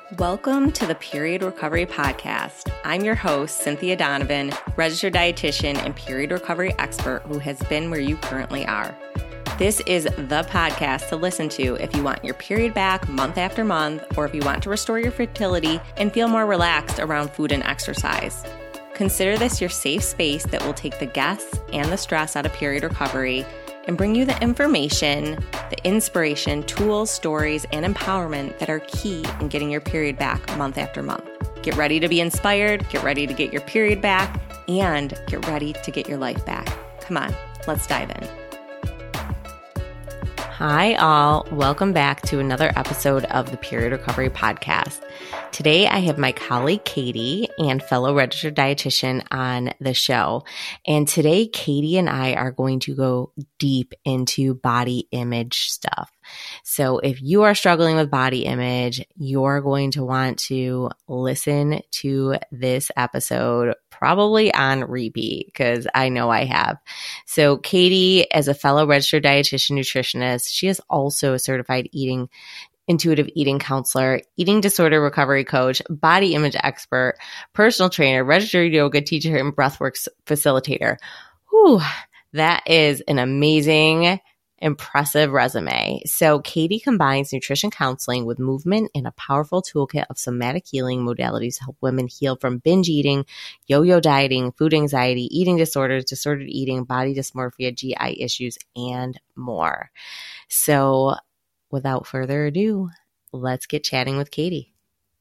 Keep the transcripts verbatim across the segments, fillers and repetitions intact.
Welcome to the Period Recovery Podcast. I'm your host, Cynthia Donovan, registered dietitian and period recovery expert who has been where you currently are. This is the podcast to listen to if you want your period back month after month, or if you want to restore your fertility and feel more relaxed around food and exercise. Consider this your safe space that will take the guests and the stress out of period recovery and bring you the information, the inspiration, tools, stories, and empowerment that are key in getting your period back month after month. Get ready to be inspired, get ready to get your period back, and get ready to get your life back. Come on, let's dive in. Hi, all. Welcome back to another episode of the Period Recovery Podcast. Today, I have my colleague, Katie, and fellow registered dietitian on the show. And today, Katie and I are going to go deep into body image stuff. So if you are struggling with body image, you're going to want to listen to this episode probably on repeat, because I know I have. So Katie, as a fellow registered dietitian nutritionist, she is also a certified eating intuitive eating counselor, eating disorder recovery coach, body image expert, personal trainer, registered yoga teacher, and breathwork facilitator. Whew, that is an amazing, impressive resume. So Katie combines nutrition counseling with movement and a powerful toolkit of somatic healing modalities to help women heal from binge eating, yo-yo dieting, food anxiety, eating disorders, disordered eating, body dysmorphia, G I issues, and more. So without further ado, let's get chatting with Katie.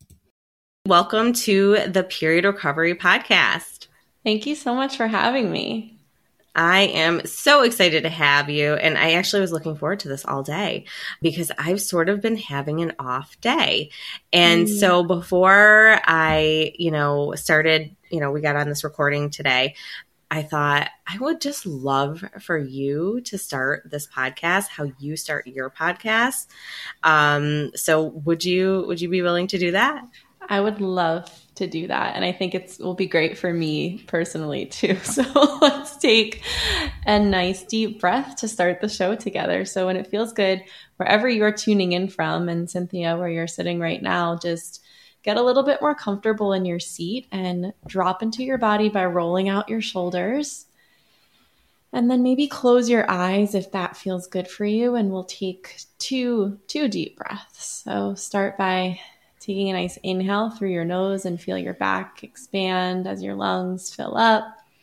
Welcome to the Period Recovery Podcast. Thank you so much for having me. I am so excited to have you. And I actually was looking forward to this all day because I've sort of been having an off day. And mm. so before I, you know, started, you know, we got on this recording today, I thought I would just love for you to start this podcast, how you start your podcast. Um, so would you, would you be willing to do that? I would love to do that. And I think it will be great for me personally too. So let's take a nice deep breath to start the show together. So when it feels good, wherever you're tuning in from, and Cynthia, where you're sitting right now, just get a little bit more comfortable in your seat and drop into your body by rolling out your shoulders. And then maybe close your eyes if that feels good for you. And we'll take two, two deep breaths. So start by taking a nice inhale through your nose and feel your back expand as your lungs fill up.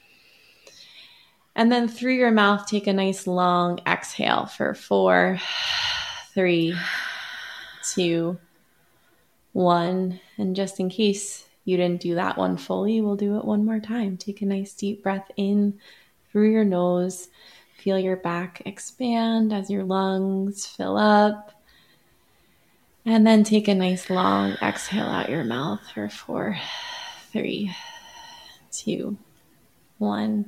And then through your mouth, take a nice long exhale for four, three, two, one. And just in case you didn't do that one fully, we'll do it one more time. Take a nice deep breath in through your nose. Feel your back expand as your lungs fill up. And then take a nice long exhale out your mouth for four, three, two, one.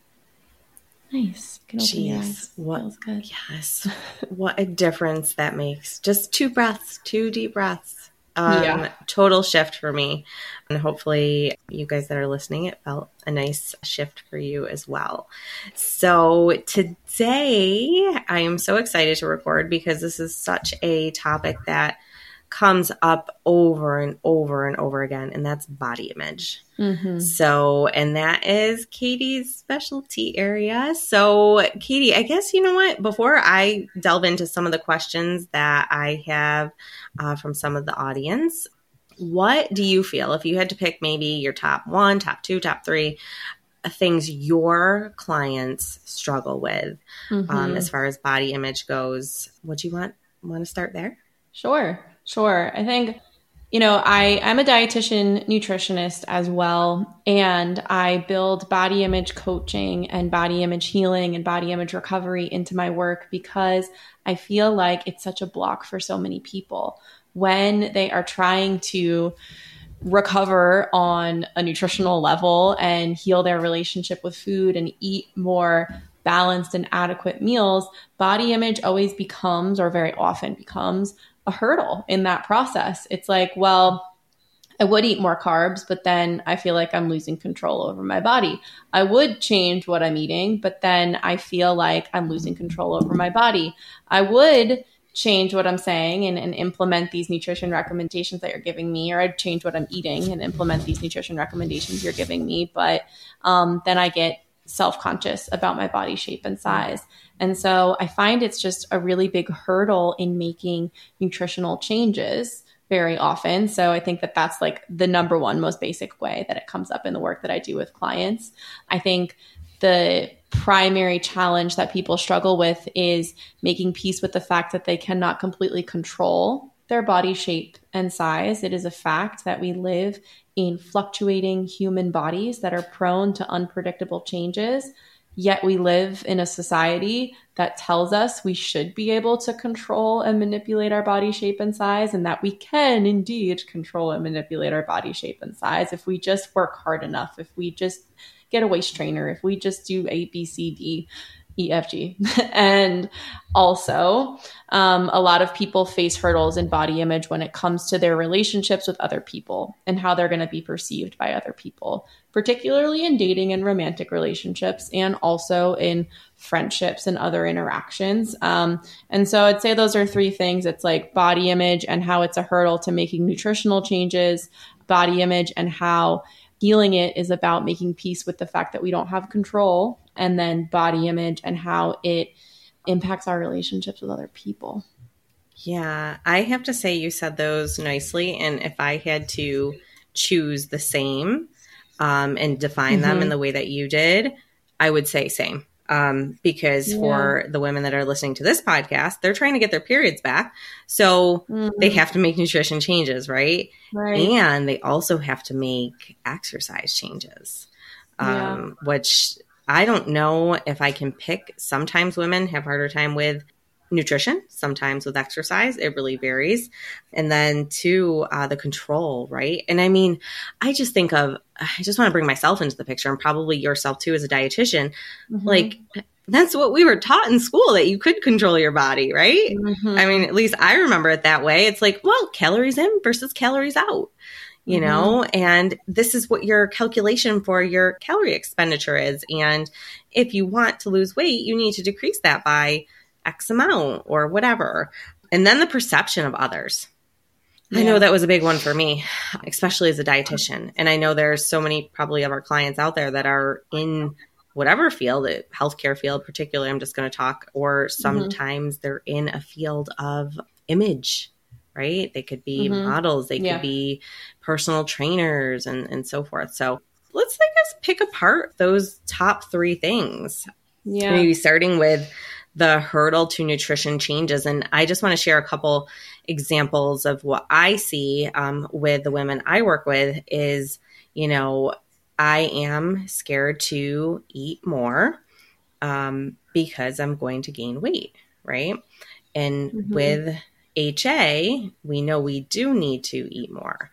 Nice. You can open your eyes. What, Feels good. Yes. What a difference that makes. Just two breaths, two deep breaths. Um, yeah. Total shift for me. And hopefully you guys that are listening, it felt a nice shift for you as well. So today I am so excited to record because this is such a topic that comes up over and over and over again, and that's body image. Mm-hmm. So, and that is Katie's specialty area. So Katie, I guess, you know what, before I delve into some of the questions that I have uh, from some of the audience, what do you feel, if you had to pick maybe your top one, top two, top three things your clients struggle with mm-hmm. um, as far as body image goes, would you want, want to start there? Sure. Sure. I think, you know, I, I'm a dietitian nutritionist as well, and I build body image coaching and body image healing and body image recovery into my work because I feel like it's such a block for so many people when they are trying to recover on a nutritional level and heal their relationship with food and eat more balanced and adequate meals. Body image always becomes, or very often becomes, a hurdle in that process. It's like, well, I would eat more carbs, but then I feel like I'm losing control over my body. I would change what I'm eating, but then I feel like I'm losing control over my body. I would change what I'm saying and, and implement these nutrition recommendations that you're giving me, or I'd change what I'm eating and implement these nutrition recommendations you're giving me. But um, then I get self-conscious about my body shape and size. And so I find it's just a really big hurdle in making nutritional changes very often. So I think that that's like the number one most basic way that it comes up in the work that I do with clients. I think the primary challenge that people struggle with is making peace with the fact that they cannot completely control their body shape and size. It is a fact that we live in fluctuating human bodies that are prone to unpredictable changes. Yet we live in a society that tells us we should be able to control and manipulate our body shape and size, and that we can indeed control and manipulate our body shape and size if we just work hard enough, if we just get a waist trainer, if we just do A, B, C, D, E, F, G. And also, um, a lot of people face hurdles in body image when it comes to their relationships with other people and how they're going to be perceived by other people, particularly in dating and romantic relationships, and also in friendships and other interactions. Um, and so I'd say those are three things. It's like body image and how it's a hurdle to making nutritional changes, body image and how healing it is about making peace with the fact that we don't have control, and then body image and how it impacts our relationships with other people. Yeah, I have to say you said those nicely. And if I had to choose the same um, and define mm-hmm. them in the way that you did, I would say same. Um, because yeah. for the women that are listening to this podcast, they're trying to get their periods back. So mm-hmm. they have to make nutrition changes, right? Right. And they also have to make exercise changes, um, yeah. which I don't know if I can pick. Sometimes women have a harder time with nutrition, sometimes with exercise. It really varies. And then two, uh, the control, right? And I mean, I just think of, I just want to bring myself into the picture, and probably yourself too as a dietitian. Mm-hmm. Like, that's what we were taught in school, that you could control your body, right? Mm-hmm. I mean, at least I remember it that way. It's like, well, calories in versus calories out, you mm-hmm. know, and this is what your calculation for your calorie expenditure is. And if you want to lose weight, you need to decrease that by X amount or whatever. And then the perception of others. Yeah. I know that was a big one for me, especially as a dietitian. And I know there's so many probably of our clients out there that are in whatever field, healthcare field particularly, I'm just going to talk, or sometimes mm-hmm. they're in a field of image, right? They could be mm-hmm. models, they yeah. could be personal trainers and, and so forth. So let's, I guess, pick apart those top three things. Yeah. Maybe starting with the hurdle to nutrition changes. And I just want to share a couple examples of what I see um, with the women I work with is, you know, I am scared to eat more um, because I'm going to gain weight, right? And mm-hmm. with H A, we know we do need to eat more.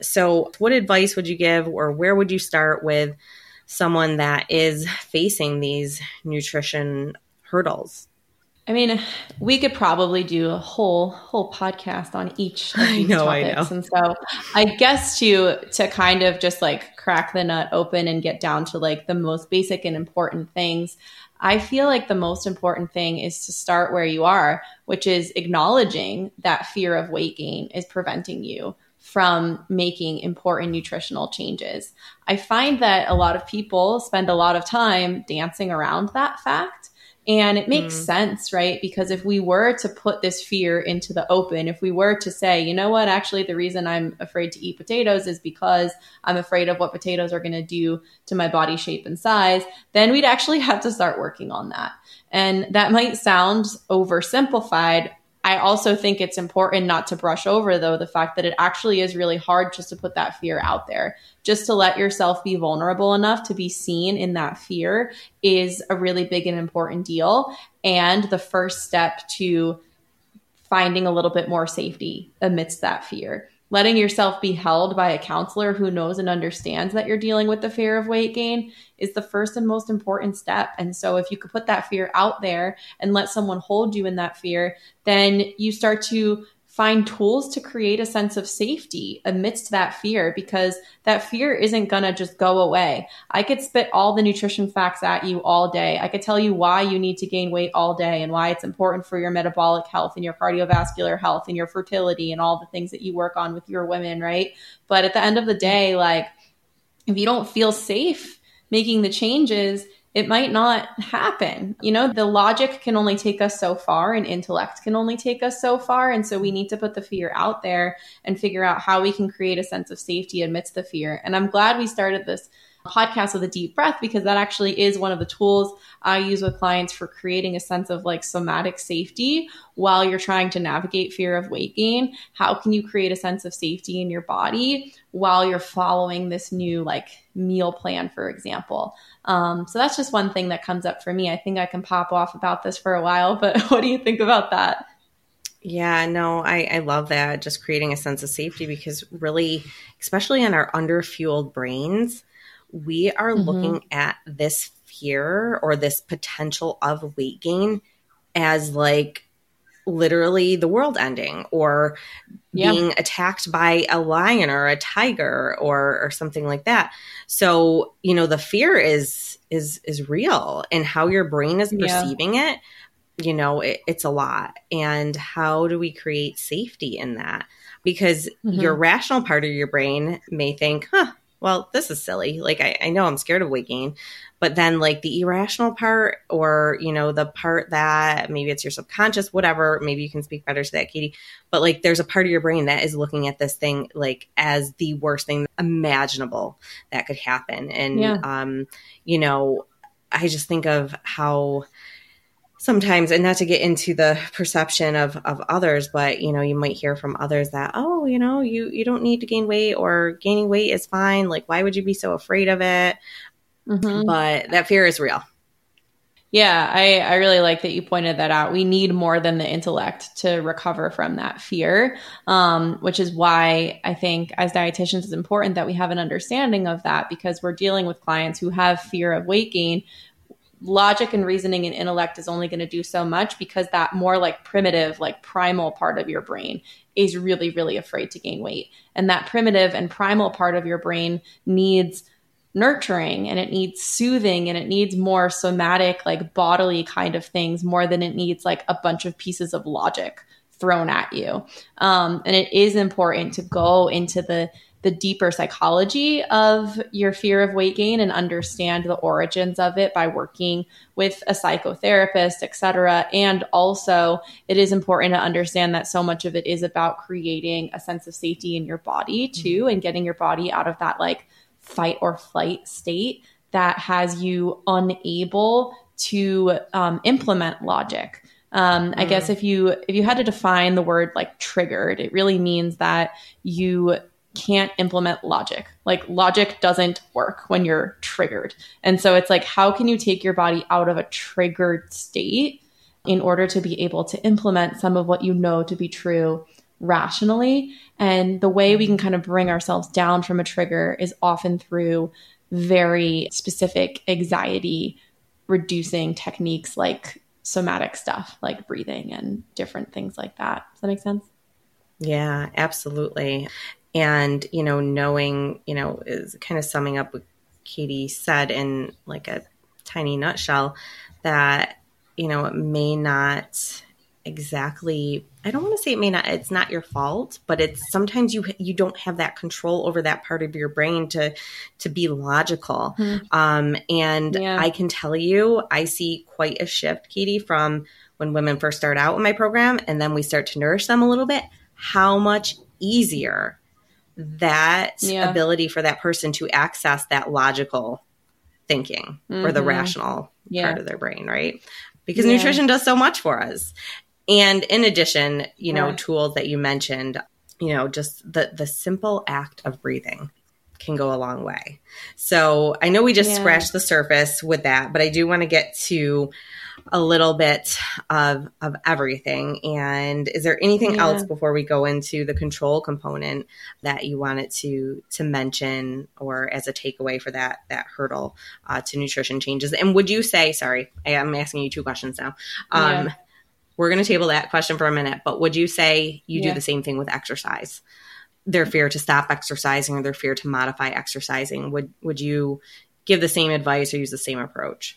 So what advice would you give, or where would you start with someone that is facing these nutrition hurdles? I mean, we could probably do a whole whole podcast on each of these I know, topics. I know. And so I guess to to kind of just like crack the nut open and get down to like the most basic and important things, I feel like the most important thing is to start where you are, which is acknowledging that fear of weight gain is preventing you from making important nutritional changes. I find that a lot of people spend a lot of time dancing around that fact. And it makes mm. sense, right? Because if we were to put this fear into the open, if we were to say, you know what, actually the reason I'm afraid to eat potatoes is because I'm afraid of what potatoes are going to do to my body shape and size, then we'd actually have to start working on that. And that might sound oversimplified. I also think it's important not to brush over, though, the fact that it actually is really hard just to put that fear out there. Just to let yourself be vulnerable enough to be seen in that fear is a really big and important deal. And the first step to finding a little bit more safety amidst that fear. Letting yourself be held by a counselor who knows and understands that you're dealing with the fear of weight gain is the first and most important step. And so if you could put that fear out there and let someone hold you in that fear, then you start to find tools to create a sense of safety amidst that fear, because that fear isn't going to just go away. I could spit all the nutrition facts at you all day. I could tell you why you need to gain weight all day and why it's important for your metabolic health and your cardiovascular health and your fertility and all the things that you work on with your women, right? But at the end of the day, like, if you don't feel safe making the changes, it might not happen. You know, the logic can only take us so far and intellect can only take us so far. And so we need to put the fear out there and figure out how we can create a sense of safety amidst the fear. And I'm glad we started this podcast with a deep breath, because that actually is one of the tools I use with clients for creating a sense of like somatic safety while you're trying to navigate fear of weight gain. How can you create a sense of safety in your body while you're following this new like meal plan, for example? Um, so that's just one thing that comes up for me. I think I can pop off about this for a while, but what do you think about that? Yeah, no, I, I love that. Just creating a sense of safety, because really, especially in our underfueled brains, we are mm-hmm. looking at this fear or this potential of weight gain as like literally the world ending, or yeah. being attacked by a lion or a tiger or or something like that. So, you know, the fear is is is real, and how your brain is perceiving yeah. it, you know, it, it's a lot. And how do we create safety in that? Because mm-hmm. your rational part of your brain may think, huh, well, this is silly. Like, I, I know I'm scared of weight gain, but then like the irrational part, or, you know, the part that maybe it's your subconscious, whatever, maybe you can speak better to that, Katie, but like there's a part of your brain that is looking at this thing like as the worst thing imaginable that could happen. And, yeah. um, you know, I just think of how sometimes, and not to get into the perception of, of others, but, you know, you might hear from others that, oh, you know, you, you don't need to gain weight, or gaining weight is fine. Like, why would you be so afraid of it? Mm-hmm. But that fear is real. Yeah, I, I really like that you pointed that out. We need more than the intellect to recover from that fear, um, which is why I think as dietitians it's important that we have an understanding of that, because we're dealing with clients who have fear of weight gain. Logic and reasoning and intellect is only going to do so much, because that more like primitive, like primal part of your brain is really, really afraid to gain weight. And that primitive and primal part of your brain needs nurturing, and it needs soothing, and it needs more somatic, like bodily kind of things, more than it needs like a bunch of pieces of logic thrown at you. Um, and it is important to go into the the deeper psychology of your fear of weight gain and understand the origins of it by working with a psychotherapist, et cetera. And also, it is important to understand that so much of it is about creating a sense of safety in your body too, and getting your body out of that like fight or flight state that has you unable to um, implement logic. Um, I mm. guess if you if you had to define the word like triggered, it really means that you can't implement logic. Like, logic doesn't work when you're triggered. And so it's like, how can you take your body out of a triggered state in order to be able to implement some of what you know to be true rationally? And the way we can kind of bring ourselves down from a trigger is often through very specific anxiety reducing techniques like somatic stuff, like breathing and different things like that. Does that make sense? Yeah, absolutely. And, you know, knowing, you know, is kind of summing up what Katie said in like a tiny nutshell, that, you know, it may not exactly, I don't want to say it may not, it's not your fault, but it's sometimes you, you don't have that control over that part of your brain to, to be logical. Mm-hmm. Um, and yeah. I can tell you, I see quite a shift, Katie, from when women first start out in my program, and then we start to nourish them a little bit, how much easier that yeah. ability for that person to access that logical thinking mm-hmm. or the rational yeah. part of their brain, right? Because yeah. nutrition does so much for us. And in addition, you know, right. tools that you mentioned, you know, just the, the simple act of breathing can go a long way. So I know we just yeah. scratched the surface with that, but I do want to get to a little bit of of everything. And is there anything yeah. else before we go into the control component that you wanted to to mention, or as a takeaway for that that hurdle uh, to nutrition changes? And would you say, sorry, I am asking you two questions now. Um, yeah. we're going to table that question for a minute, but would you say you Yeah. do the same thing with exercise? Their fear to stop exercising or their fear to modify exercising. Would, would you give the same advice or use the same approach?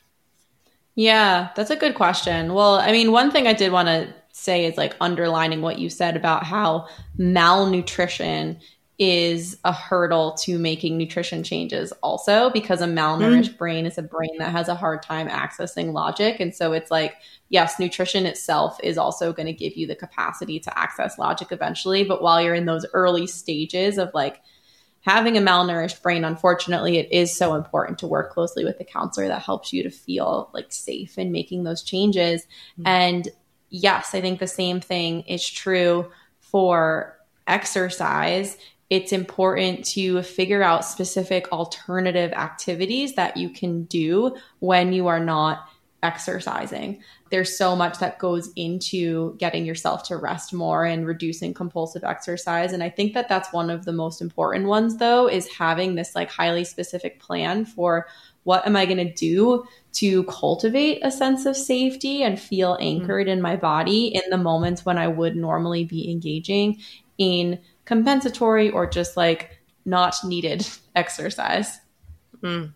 Yeah, that's a good question. Well, I mean, one thing I did want to say is like underlining what you said about how malnutrition is a hurdle to making nutrition changes also, because a malnourished mm. brain is a brain that has a hard time accessing logic. And so it's like, yes, nutrition itself is also going to give you the capacity to access logic eventually. But while you're in those early stages of like having a malnourished brain, unfortunately, it is so important to work closely with the counselor that helps you to feel like safe in making those changes. Mm. And yes, I think the same thing is true for exercise. It's important to figure out specific alternative activities that you can do when you are not exercising. There's so much that goes into getting yourself to rest more and reducing compulsive exercise. And I think that that's one of the most important ones, though, is having this like highly specific plan for what am I going to do to cultivate a sense of safety and feel anchored mm-hmm. in my body in the moments when I would normally be engaging in compensatory or just like not needed exercise. Mm.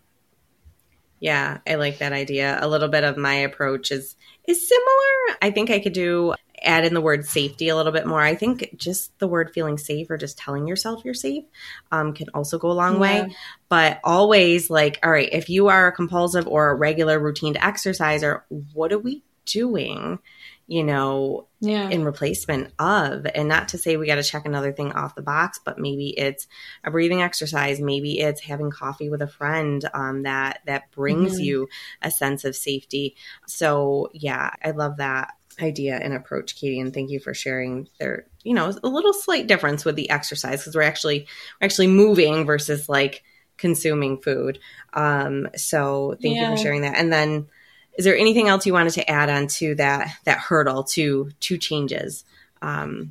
Yeah, I like that idea. A little bit of my approach is is similar. I think I could do add in the word safety a little bit more. I think just the word feeling safe or just telling yourself you're safe um, can also go a long yeah. way. But always like, all right, if you are a compulsive or a regular routine exerciser, what are we doing? You know, yeah. in replacement of, and not to say we got to check another thing off the box, but maybe it's a breathing exercise. Maybe it's having coffee with a friend um, that, that brings mm-hmm. you a sense of safety. So yeah, I love that idea and approach, Katie. And thank you for sharing there, you know, a little slight difference with the exercise because we're actually, we're actually moving versus like consuming food. Um, so thank yeah. you for sharing that. And then, is there anything else you wanted to add on to that that hurdle to to changes? Um,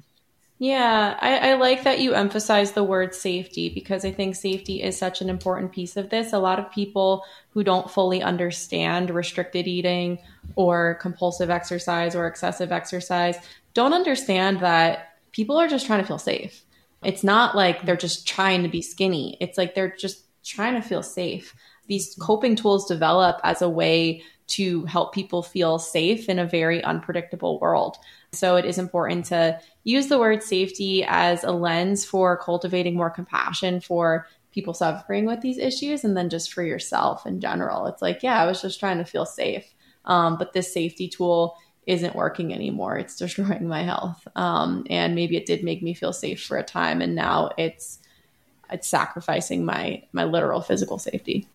yeah, I, I like that you emphasize the word safety because I think safety is such an important piece of this. A lot of people who don't fully understand restricted eating or compulsive exercise or excessive exercise don't understand that people are just trying to feel safe. It's not like they're just trying to be skinny. It's like they're just trying to feel safe. These coping tools develop as a way to help people feel safe in a very unpredictable world. So it is important to use the word safety as a lens for cultivating more compassion for people suffering with these issues and then just for yourself in general. It's like, yeah, I was just trying to feel safe. Um, but this safety tool isn't working anymore. It's destroying my health. Um, and maybe it did make me feel safe for a time. And now it's it's sacrificing my my literal physical safety.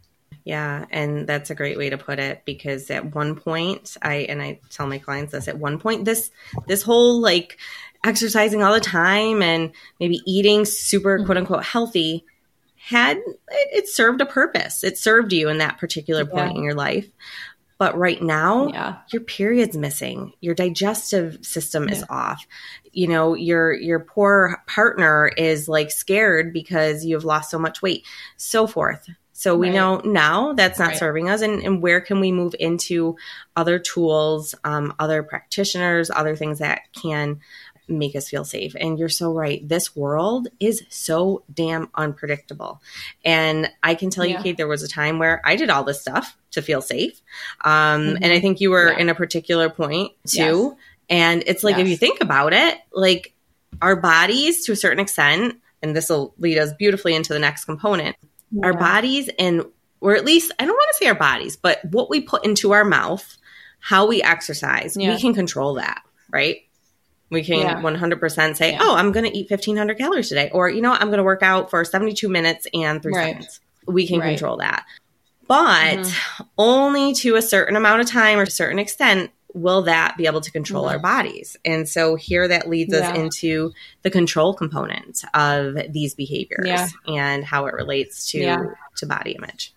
Yeah. And that's a great way to put it because at one point I, and I tell my clients this, at one point, this, this whole like exercising all the time and maybe eating super mm-hmm. quote unquote healthy had, it, it served a purpose. It served you in that particular point yeah. in your life. But right now yeah. your period's missing, your digestive system yeah. is off. You know, your, your poor partner is like scared because you've lost so much weight, so forth. So we right. know now that's not right. serving us. And, and where can we move into other tools, um, other practitioners, other things that can make us feel safe? And you're so right. This world is so damn unpredictable. And I can tell yeah. you, Kate, there was a time where I did all this stuff to feel safe. Um, mm-hmm. And I think you were yeah. in a particular point too. Yes. And it's like, yes. if you think about it, like our bodies to a certain extent, and this will lead us beautifully into the next component, yeah. our bodies and, or at least, I don't want to say our bodies, but what we put into our mouth, how we exercise, yeah. we can control that, right? We can yeah. one hundred percent say, yeah. oh, I'm going to eat fifteen hundred calories today. Or, you know, I'm going to work out for seventy-two minutes and three right. seconds. We can right. control that. But mm-hmm. only to a certain amount of time or a certain extent will that be able to control mm-hmm. our bodies. And so here that leads yeah. us into the control component of these behaviors yeah. and how it relates to, yeah. to body image.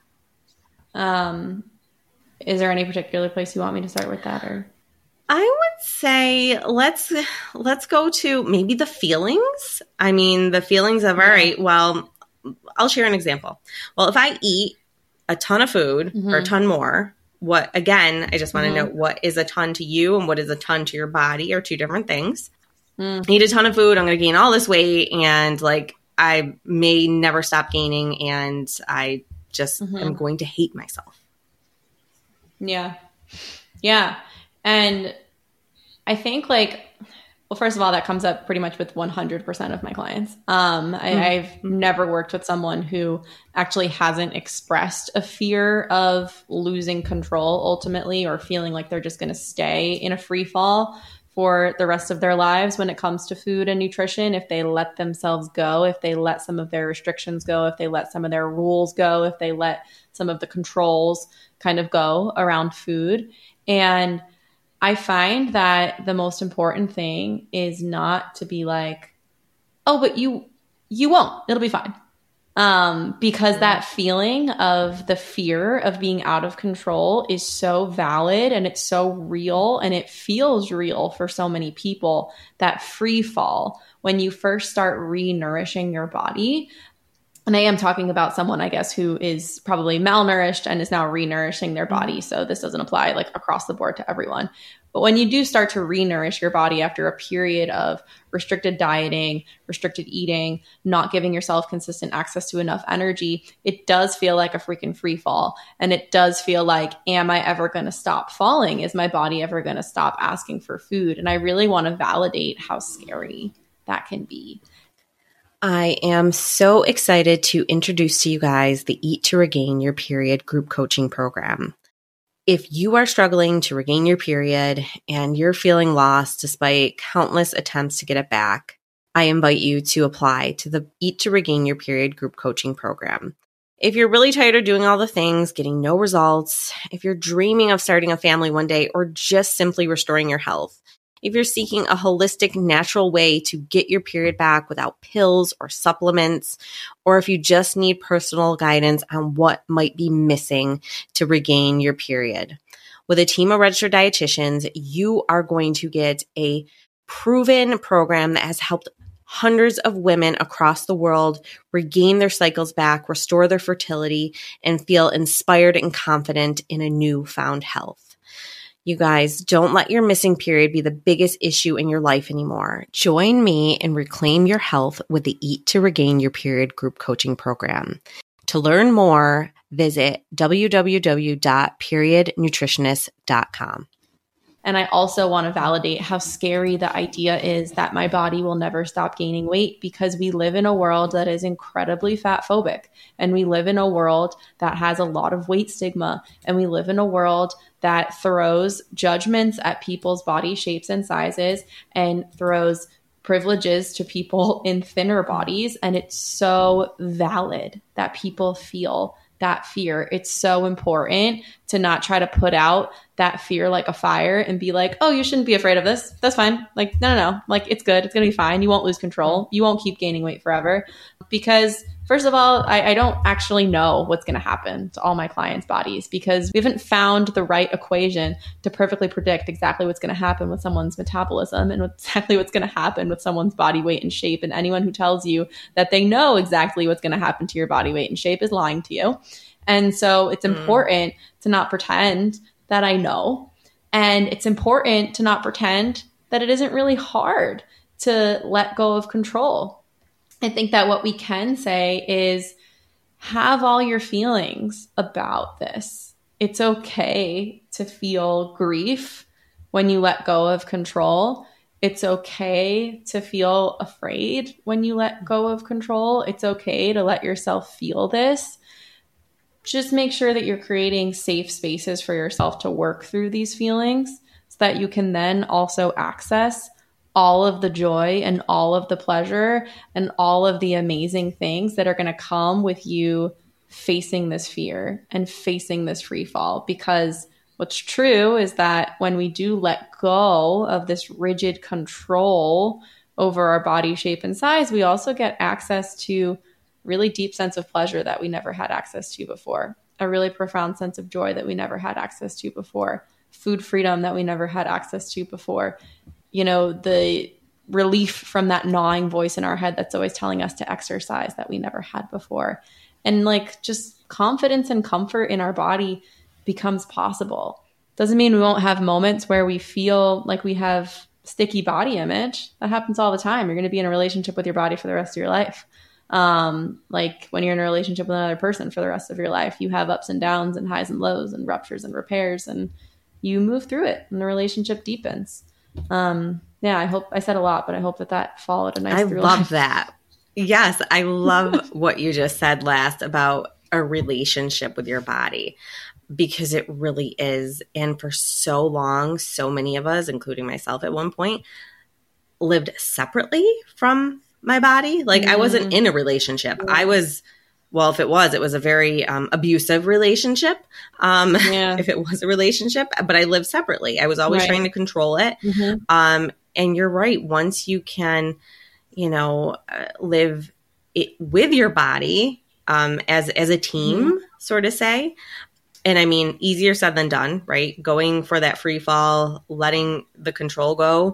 Um, is there any particular place you want me to start with that? Or I would say let's let's go to maybe the feelings. I mean, the feelings of, all right, well, I'll share an example. Well, if I eat a ton of food mm-hmm. or a ton more what, again, I just want to Mm-hmm. note what is a ton to you and what is a ton to your body are two different things. Mm. I eat a ton of food. I'm going to gain all this weight and like I may never stop gaining and I just Mm-hmm. am going to hate myself. Yeah. Yeah. And I think like, well, first of all, that comes up pretty much with one hundred percent of my clients. Um, I, mm. I've never worked with someone who actually hasn't expressed a fear of losing control ultimately, or feeling like they're just going to stay in a free fall for the rest of their lives when it comes to food and nutrition. If they let themselves go, if they let some of their restrictions go, if they let some of their rules go, if they let some of the controls kind of go around food. And I find that the most important thing is not to be like, oh, but you, you won't, it'll be fine. Um, because yeah. that feeling of the fear of being out of control is so valid and it's so real and it feels real for so many people. That free fall, when you first start re-nourishing your body. And I am talking about someone, I guess, who is probably malnourished and is now re-nourishing their body. So this doesn't apply like across the board to everyone. But when you do start to re-nourish your body after a period of restricted dieting, restricted eating, not giving yourself consistent access to enough energy, it does feel like a freaking free fall. And it does feel like, am I ever going to stop falling? Is my body ever going to stop asking for food? And I really want to validate how scary that can be. I am so excited to introduce to you guys the Eat to Regain Your Period group coaching program. If you are struggling to regain your period and you're feeling lost despite countless attempts to get it back, I invite you to apply to the Eat to Regain Your Period group coaching program. If you're really tired of doing all the things, getting no results, if you're dreaming of starting a family one day, or just simply restoring your health, if you're seeking a holistic, natural way to get your period back without pills or supplements, or if you just need personal guidance on what might be missing to regain your period. With a team of registered dietitians, you are going to get a proven program that has helped hundreds of women across the world regain their cycles back, restore their fertility, and feel inspired and confident in a newfound health. You guys, don't let your missing period be the biggest issue in your life anymore. Join me and reclaim your health with the Eat to Regain Your Period group coaching program. To learn more, visit w w w dot period nutritionist dot com. And I also want to validate how scary the idea is that my body will never stop gaining weight, because we live in a world that is incredibly fat phobic. And we live in a world that has a lot of weight stigma. And we live in a world that throws judgments at people's body shapes and sizes and throws privileges to people in thinner bodies. And it's so valid that people feel that fear. It's so important to not try to put out that fear like a fire and be like, oh, you shouldn't be afraid of this. That's fine. Like, no, no, no. Like, it's good. It's going to be fine. You won't lose control. You won't keep gaining weight forever. Because first of all, I, I don't actually know what's going to happen to all my clients' bodies, because we haven't found the right equation to perfectly predict exactly what's going to happen with someone's metabolism and exactly what's going to happen with someone's body weight and shape. And anyone who tells you that they know exactly what's going to happen to your body weight and shape is lying to you. And so it's important mm. to not pretend that I know. And it's important to not pretend that it isn't really hard to let go of control. I think that what we can say is, have all your feelings about this. It's okay to feel grief when you let go of control. It's okay to feel afraid when you let go of control. It's okay to let yourself feel this. Just make sure that you're creating safe spaces for yourself to work through these feelings so that you can then also access all of the joy and all of the pleasure and all of the amazing things that are going to come with you facing this fear and facing this free fall. Because what's true is that when we do let go of this rigid control over our body shape and size, we also get access to really deep sense of pleasure that we never had access to before, a really profound sense of joy that we never had access to before, food freedom that we never had access to before, you know, the relief from that gnawing voice in our head that's always telling us to exercise that we never had before. And like just confidence and comfort in our body becomes possible. Doesn't mean we won't have moments where we feel like we have sticky body image. That happens all the time. You're going to be in a relationship with your body for the rest of your life. Um, like when you're in a relationship with another person for the rest of your life, you have ups and downs and highs and lows and ruptures and repairs, and you move through it and the relationship deepens. Um, yeah, I hope I said a lot, but I hope that that followed a nice I through love line. that. Yes, I love what you just said last about a relationship with your body, because it really is. And for so long, so many of us, including myself at one point, lived separately from my body. Like mm. I wasn't in a relationship. Yeah. I was, well, if it was, it was a very um, abusive relationship. Um, yeah. If it was a relationship, but I lived separately. I was always right. trying to control it. Mm-hmm. Um, and you're right. Once you can, you know, uh, live it with your body um, as, as a team, mm-hmm. sort of say. And I mean, easier said than done, right? Going for that free fall, letting the control go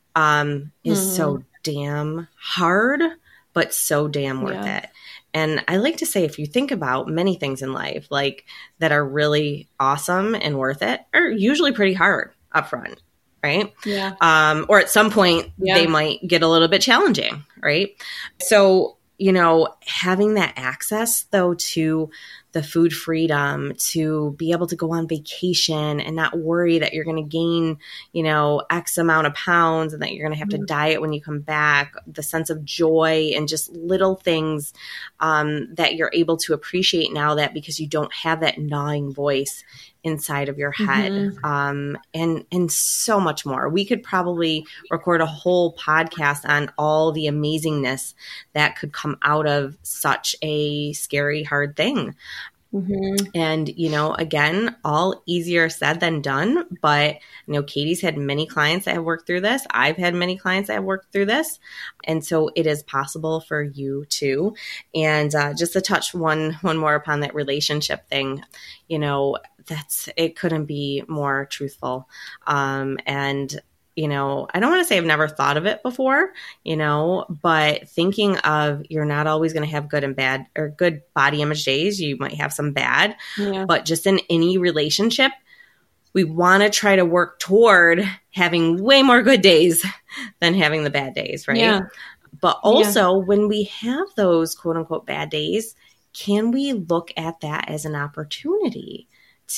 um, is mm-hmm. so damn hard, but so damn worth yeah. it. And I like to say, if you think about many things in life, like that are really awesome and worth it, are usually pretty hard up front, right? Yeah. Um, or at some point, yeah. they might get a little bit challenging, right? So, you know, having that access, though, to the food freedom, to be able to go on vacation and not worry that you're going to gain, you know, X amount of pounds and that you're going to have mm-hmm. to diet when you come back, the sense of joy and just little things um, that you're able to appreciate now, that because you don't have that gnawing voice inside of your head, mm-hmm. um, and and so much more. We could probably record a whole podcast on all the amazingness that could come out of such a scary, hard thing. Mm-hmm. And, you know, again, all easier said than done. But, you know, Katie's had many clients that have worked through this. I've had many clients that have worked through this. And so it is possible for you too. And uh, just to touch one, one more upon that relationship thing, you know, that's, it couldn't be more truthful. Um, and You know, I don't want to say I've never thought of it before, you know, but thinking of you're not always going to have good and bad or good body image days. You might have some bad, yeah. but just in any relationship, we want to try to work toward having way more good days than having the bad days, right? Yeah. But also yeah. when we have those quote unquote bad days, can we look at that as an opportunity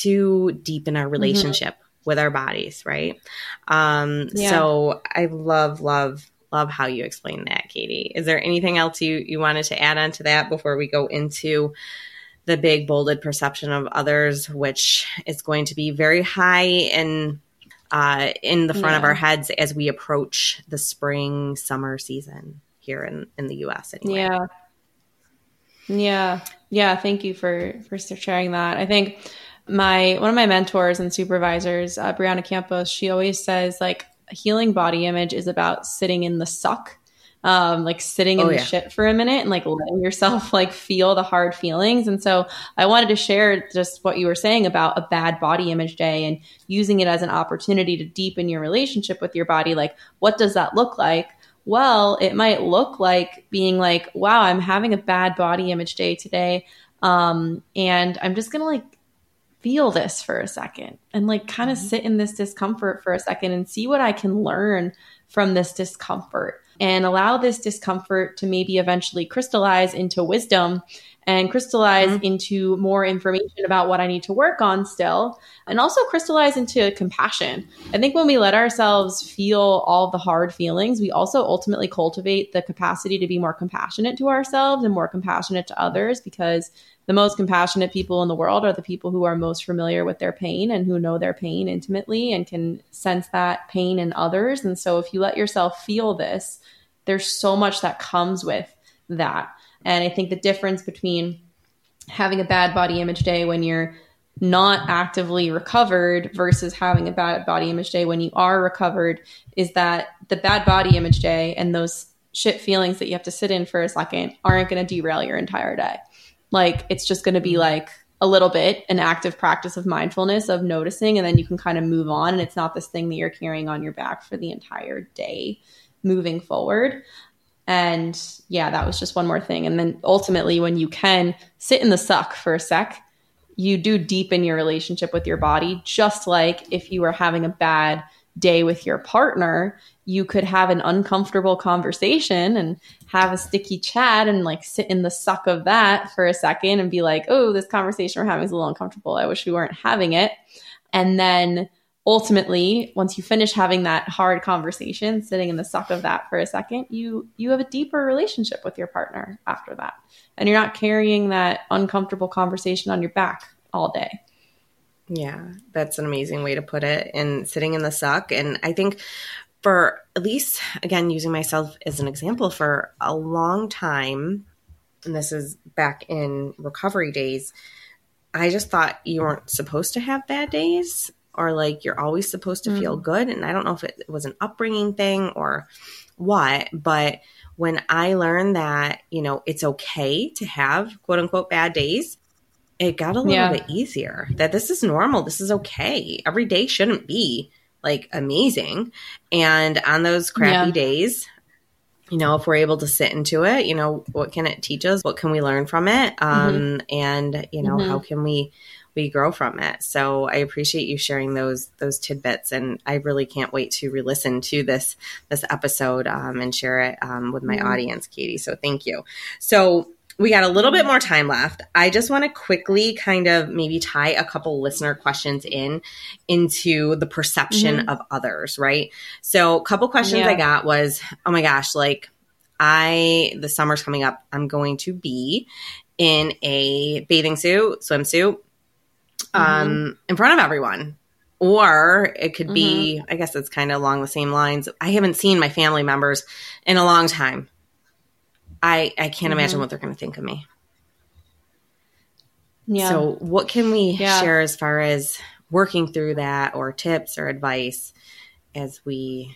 to deepen our relationship? Mm-hmm. with our bodies, right? Um, yeah. So I love, love, love how you explain that, Katie. Is there anything else you, you wanted to add on to that before we go into the big bolded perception of others, which is going to be very high in, uh, in the front yeah. of our heads as we approach the spring, summer season here in, in the U S anyway. Yeah. Yeah. Yeah. Thank you for, for sharing that. I think My one of my mentors and supervisors, uh, Brianna Campos, she always says like healing body image is about sitting in the suck, um, like sitting in oh, the yeah. shit for a minute and like letting yourself like feel the hard feelings. And so I wanted to share just what you were saying about a bad body image day and using it as an opportunity to deepen your relationship with your body. Like, what does that look like? Well, it might look like being like, wow, I'm having a bad body image day today. Um, and I'm just going to like feel this for a second and like kind of mm-hmm. sit in this discomfort for a second and see what I can learn from this discomfort, and allow this discomfort to maybe eventually crystallize into wisdom and crystallize mm-hmm. into more information about what I need to work on still, and also crystallize into compassion. I think when we let ourselves feel all the hard feelings, we also ultimately cultivate the capacity to be more compassionate to ourselves and more compassionate to others, because the most compassionate people in the world are the people who are most familiar with their pain and who know their pain intimately and can sense that pain in others. And so if you let yourself feel this, there's so much that comes with that. And I think the difference between having a bad body image day when you're not actively recovered versus having a bad body image day when you are recovered is that the bad body image day and those shit feelings that you have to sit in for a second aren't going to derail your entire day. Like, it's just going to be like a little bit an active practice of mindfulness, of noticing, and then you can kind of move on. And it's not this thing that you're carrying on your back for the entire day moving forward. And yeah, that was just one more thing. And then ultimately, when you can sit in the suck for a sec you do deepen your relationship with your body. Just like if you were having a bad day with your partner, you could have an uncomfortable conversation and have a sticky chat and like sit in the suck of that for a second and be like, oh, this conversation we're having is a little uncomfortable. I wish we weren't having it. And then ultimately, once you finish having that hard conversation, sitting in the suck of that for a second, you you have a deeper relationship with your partner after that. And you're not carrying that uncomfortable conversation on your back all day. Yeah, that's an amazing way to put it. And sitting in the suck. And I think for at least, again, using myself as an example, for a long time, and this is back in recovery days, I just thought you weren't supposed to have bad days, or like you're always supposed to mm. feel good. And I don't know if it was an upbringing thing or what, but when I learned that, you know, it's okay to have quote unquote bad days, it got a little yeah. bit easier, that this is normal. This is okay. Every day shouldn't be like amazing. And on those crappy yeah. days, you know, if we're able to sit into it, you know, what can it teach us? What can we learn from it? Um, mm-hmm. And, you know, mm-hmm. how can we, we grow from it? So I appreciate you sharing those, those tidbits. And I really can't wait to re-listen to this, this episode um, and share it um, with my mm-hmm. audience, Katie. So thank you. So we got a little bit more time left. I just want to quickly kind of maybe tie a couple listener questions in into the perception mm-hmm. of others, right? So a couple questions yeah. I got was, oh my gosh, like I, the summer's coming up, I'm going to be in a bathing suit, swimsuit, mm-hmm. um, in front of everyone. Or it could mm-hmm. be, I guess it's kind of along the same lines. I haven't seen my family members in a long time. I, I can't mm-hmm. imagine what they're going to think of me. Yeah. So what can we yeah. share as far as working through that, or tips or advice as we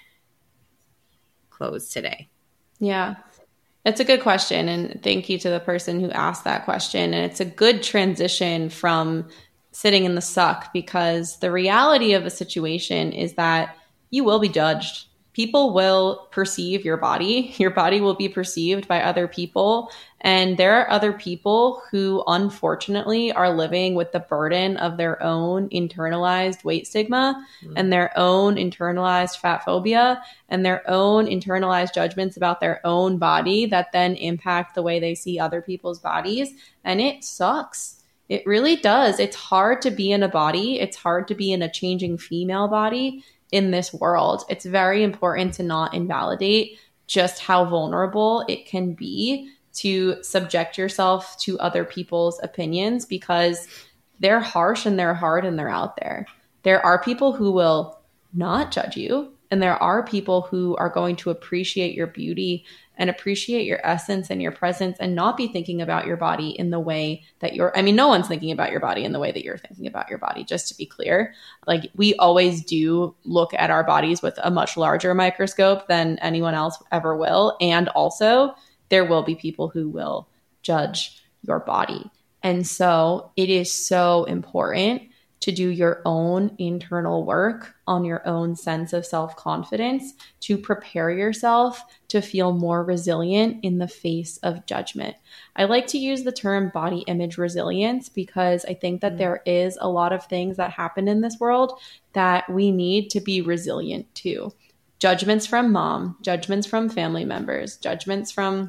close today? Yeah, it's a good question. And thank you to the person who asked that question. And it's a good transition from sitting in the suck, because the reality of a situation is that you will be judged. People will perceive your body. Your body will be perceived by other people. And there are other people who unfortunately are living with the burden of their own internalized weight stigma mm. and their own internalized fat phobia and their own internalized judgments about their own body that then impact the way they see other people's bodies. And it sucks. It really does. It's hard to be in a body. It's hard to be in a changing female body in this world. It's very important to not invalidate just how vulnerable it can be to subject yourself to other people's opinions, because they're harsh and they're hard and they're out there. There are people who will not judge you, and there are people who are going to appreciate your beauty and appreciate your essence and your presence and not be thinking about your body in the way that you're, I mean, no one's thinking about your body in the way that you're thinking about your body, just to be clear. Like, we always do look at our bodies with a much larger microscope than anyone else ever will. And also, there will be people who will judge your body. And so it is so important to do your own internal work on your own sense of self-confidence, to prepare yourself to feel more resilient in the face of judgment. I like to use the term body image resilience, because I think that there is a lot of things that happen in this world that we need to be resilient to. Judgments from mom, judgments from family members, judgments from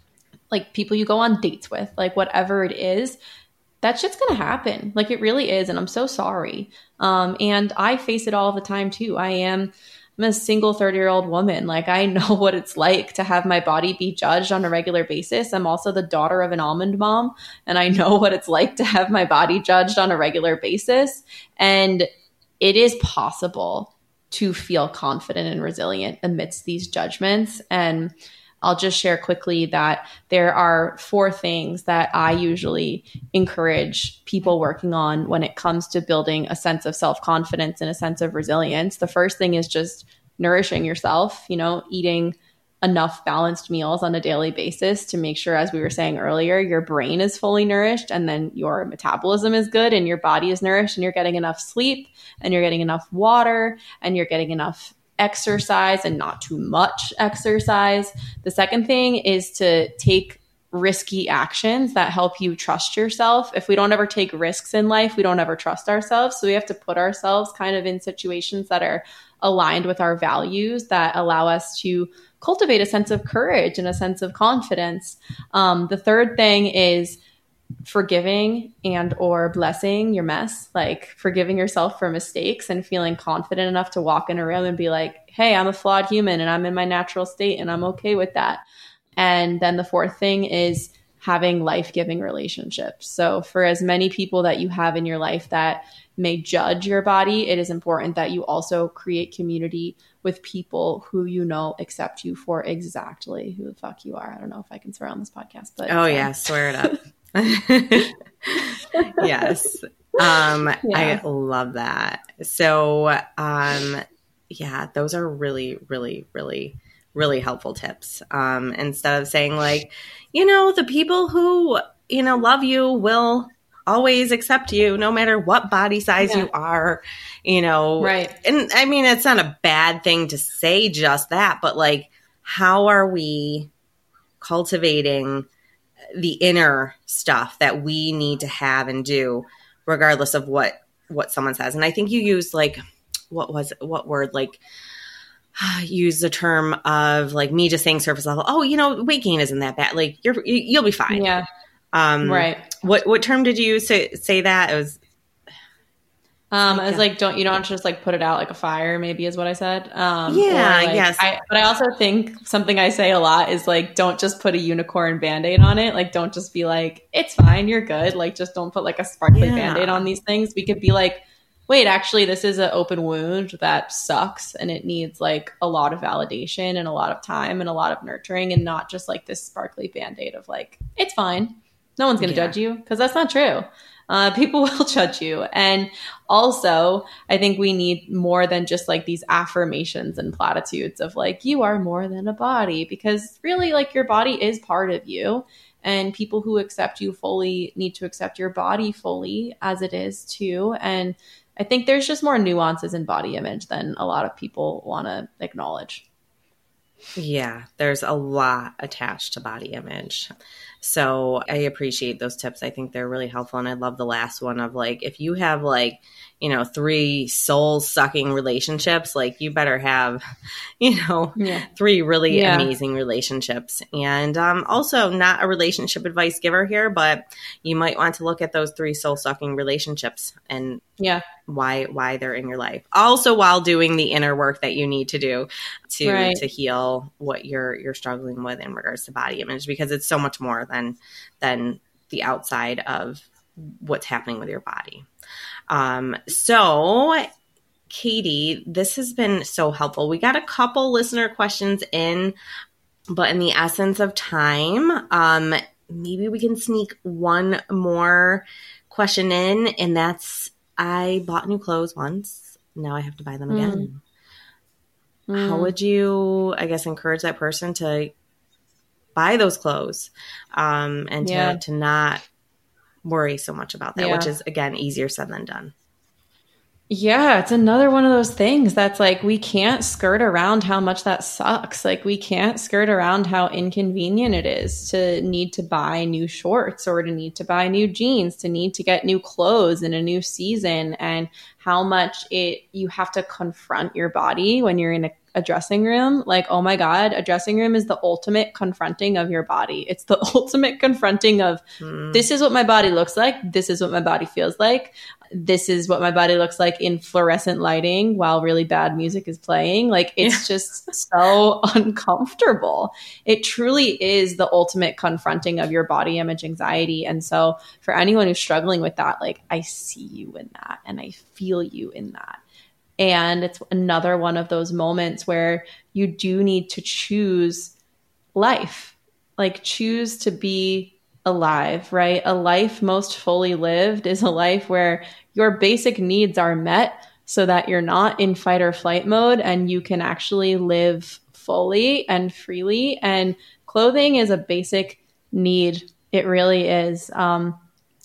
like people you go on dates with, like whatever it is. That shit's going to happen. Like, it really is. And I'm so sorry. Um, and I face it all the time too. I am, I'm a single thirty year old woman. Like, I know what it's like to have my body be judged on a regular basis. I'm also the daughter of an almond mom, and I know what it's like to have my body judged on a regular basis. And it is possible to feel confident and resilient amidst these judgments. And I'll just share quickly that there are four things that I usually encourage people working on when it comes to building a sense of self-confidence and a sense of resilience. The first thing is just nourishing yourself, you know, eating enough balanced meals on a daily basis to make sure, as we were saying earlier, your brain is fully nourished, and then your metabolism is good and your body is nourished, and you're getting enough sleep and you're getting enough water and you're getting enough exercise and not too much exercise. The second thing is to take risky actions that help you trust yourself. If we don't ever take risks in life, we don't ever trust ourselves. So we have to put ourselves kind of in situations that are aligned with our values that allow us to cultivate a sense of courage and a sense of confidence. Um, the third thing is forgiving and or blessing your mess, like forgiving yourself for mistakes and feeling confident enough to walk in a room and be like, hey, I'm a flawed human and I'm in my natural state and I'm okay with that. And then the fourth thing is having life-giving relationships. So for as many people that you have in your life that may judge your body, it is important that you also create community with people who you know accept you for exactly who the fuck you are. I don't know if I can swear on this podcast, but oh yeah, swear it up. Yes. Um, yeah. I love that. So, um, yeah, those are really, really, really, really helpful tips. Um, instead of saying like, you know, the people who, you know, love you will always accept you no matter what body size yeah. you are, you know, right. And I mean, it's not a bad thing to say just that, but like, how are we cultivating the inner stuff that we need to have and do regardless of what, what someone says? And I think you used like, what was it, what word, like use the term of like me just saying surface level. Oh, you know, weight gain isn't that bad. Like you're, you'll be fine. Yeah. Um, right. What, what term did you say, say that? It was, Um, I was like, don't, you don't just like put it out like a fire, maybe is what I said. Um, yeah, like, yes. I, but I also think something I say a lot is like, don't just put a unicorn Band-Aid on it. Like, don't just be like, it's fine, you're good. Like, just don't put like a sparkly yeah. Band-Aid on these things. We could be like, wait, actually, this is an open wound that sucks and it needs like a lot of validation and a lot of time and a lot of nurturing and not just like this sparkly Band-Aid of like, it's fine. No one's going to yeah. judge you, because that's not true. Uh, people will judge you. And also, I think we need more than just like these affirmations and platitudes of like, you are more than a body, because really like your body is part of you. And people who accept you fully need to accept your body fully as it is too. And I think there's just more nuances in body image than a lot of people want to acknowledge. Yeah, there's a lot attached to body image. So I appreciate those tips. I think they're really helpful. And I love the last one of like, if you have like, you know, three soul sucking relationships, like you better have, you know, yeah. three really yeah. amazing relationships. And um, also not a relationship advice giver here, but you might want to look at those three soul sucking relationships and yeah, why, why they're in your life. Also while doing the inner work that you need to do to, right. to heal what you're, you're struggling with in regards to body image, because it's so much more than, than the outside of what's happening with your body. Um, so Katie, this has been so helpful. We got a couple listener questions in, but in the essence of time, um, maybe we can sneak one more question in, and that's, I bought new clothes once. Now I have to buy them again. Mm. Mm. How would you, I guess, encourage that person to buy those clothes, um, and to, yeah. to not worry so much about that, yeah. which is, again, easier said than done. Yeah, it's another one of those things that's like, we can't skirt around how much that sucks. Like, we can't skirt around how inconvenient it is to need to buy new shorts or to need to buy new jeans, to need to get new clothes in a new season, and how much it you have to confront your body when you're in a a dressing room. Like, oh my God, a dressing room is the ultimate confronting of your body. It's the ultimate confronting of mm. this is what my body looks like. This is what my body feels like. This is what my body looks like in fluorescent lighting while really bad music is playing. Like, it's yeah. just so uncomfortable. It truly is the ultimate confronting of your body image anxiety. And so for anyone who's struggling with that, like, I see you in that and I feel you in that. And it's another one of those moments where you do need to choose life, like choose to be alive, right? A life most fully lived is a life where your basic needs are met so that you're not in fight or flight mode and you can actually live fully and freely. And clothing is a basic need. It really is. Um,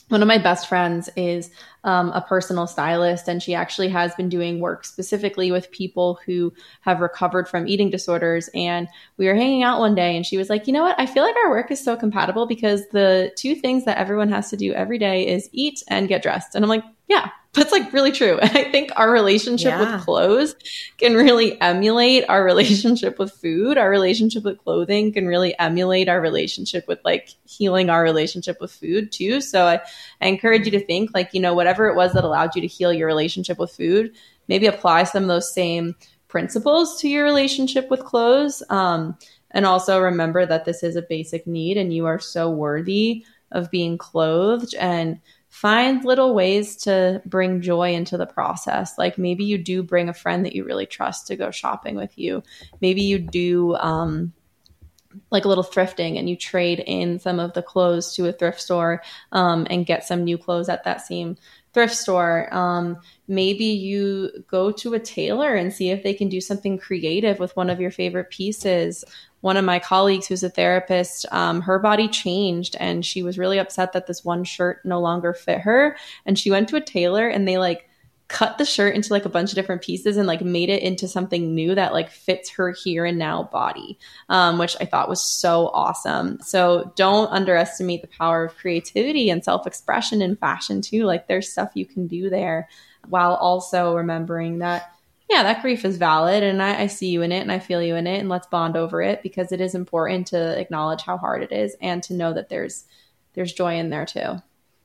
one of my best friends is um, a personal stylist, and she actually has been doing work specifically with people who have recovered from eating disorders. And we were hanging out one day and she was like, you know what? I feel like our work is so compatible because the two things that everyone has to do every day is eat and get dressed. And I'm like, yeah, that's like really true. And I think our relationship yeah. with clothes can really emulate our relationship with food. Our relationship with clothing can really emulate our relationship with like healing our relationship with food too. So I, I encourage you to think like, you know, whatever it was that allowed you to heal your relationship with food, maybe apply some of those same principles to your relationship with clothes. Um, and also remember that this is a basic need and you are so worthy of being clothed, and find little ways to bring joy into the process. Like maybe you do bring a friend that you really trust to go shopping with you. Maybe you do um, like a little thrifting and you trade in some of the clothes to a thrift store um, and get some new clothes at that same thrift store. Um, maybe you go to a tailor and see if they can do something creative with one of your favorite pieces. One of my colleagues who's a therapist, um, her body changed and she was really upset that this one shirt no longer fit her. And she went to a tailor and they like cut the shirt into like a bunch of different pieces and like made it into something new that like fits her here and now body, um, which I thought was so awesome. So don't underestimate the power of creativity and self-expression in fashion too. Like there's stuff you can do there while also remembering that yeah, that grief is valid and I, I see you in it and I feel you in it, and let's bond over it because it is important to acknowledge how hard it is and to know that there's there's joy in there too.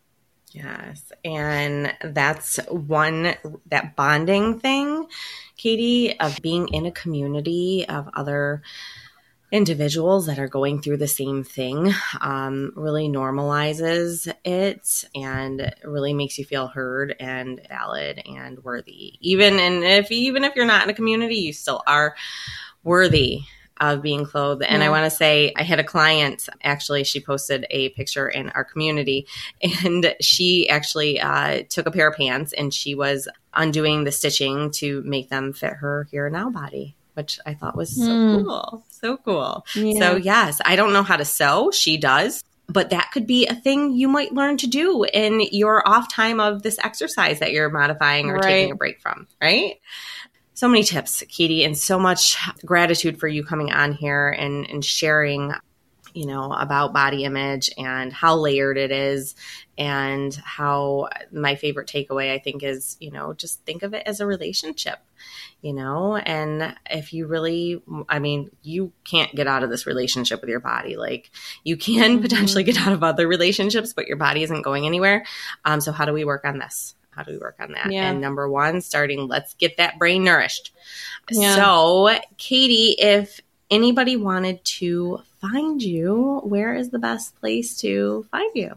Yes. And that's one, that bonding thing, Katie, of being in a community of other individuals that are going through the same thing um, really normalizes it and really makes you feel heard and valid and worthy. Even and if even if you're not in a community, you still are worthy of being clothed. And yeah. I want to say I had a client, actually, she posted a picture in our community and she actually uh, took a pair of pants and she was undoing the stitching to make them fit her here and now body, which I thought was so mm. cool. So cool. Yeah. So yes, I don't know how to sew. She does. But that could be a thing you might learn to do in your off time of this exercise that you're modifying or right. taking a break from, right? So many tips, Katie, and so much gratitude for you coming on here and, and sharing, you know, about body image and how layered it is, and how my favorite takeaway, I think, is, you know, just think of it as a relationship, you know, and if you really, I mean, you can't get out of this relationship with your body. Like you can mm-hmm. potentially get out of other relationships, but your body isn't going anywhere. Um, so how do we work on this? How do we work on that? Yeah. And number one, starting, let's get that brain nourished. Yeah. So Katie, if anybody wanted to find you, where is the best place to find you?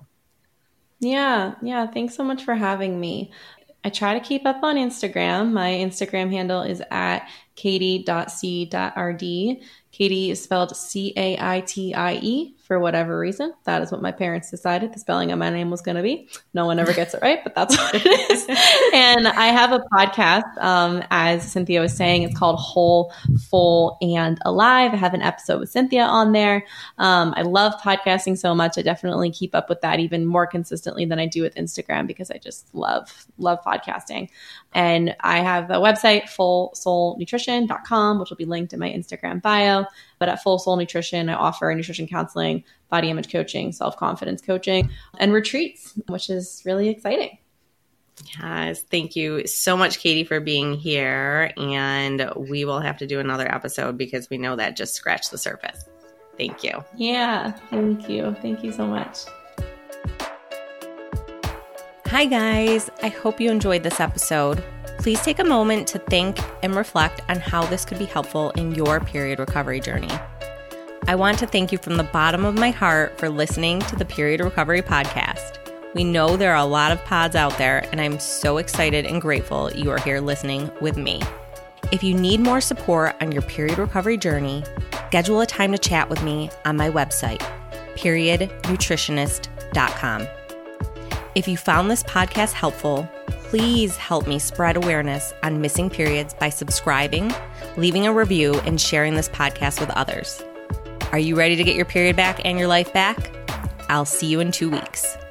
Yeah. Yeah. Thanks so much for having me. I try to keep up on Instagram. My Instagram handle is at katie dot c dot r d. Katie is spelled C A I T I E for whatever reason. That is what my parents decided the spelling of my name was going to be. No one ever gets it right, but that's what it is. And I have a podcast, um, as Cynthia was saying, it's called Whole, Full, and Alive. I have an episode with Cynthia on there. Um, I love podcasting so much. I definitely keep up with that even more consistently than I do with Instagram because I just love, love podcasting. And I have a website, full soul nutrition dot com, which will be linked in my Instagram bio. But at Full Soul Nutrition, I offer nutrition counseling, body image coaching, self-confidence coaching, and retreats, which is really exciting. Yes. Thank you so much, Katie, for being here. And we will have to do another episode because we know that just scratched the surface. Thank you. Yeah. Thank you. Thank you so much. Hi, guys. I hope you enjoyed this episode. Please take a moment to think and reflect on how this could be helpful in your period recovery journey. I want to thank you from the bottom of my heart for listening to the Period Recovery Podcast. We know there are a lot of pods out there, and I'm so excited and grateful you are here listening with me. If you need more support on your period recovery journey, schedule a time to chat with me on my website, period nutritionist dot com. If you found this podcast helpful, please help me spread awareness on missing periods by subscribing, leaving a review, and sharing this podcast with others. Are you ready to get your period back and your life back? I'll see you in two weeks.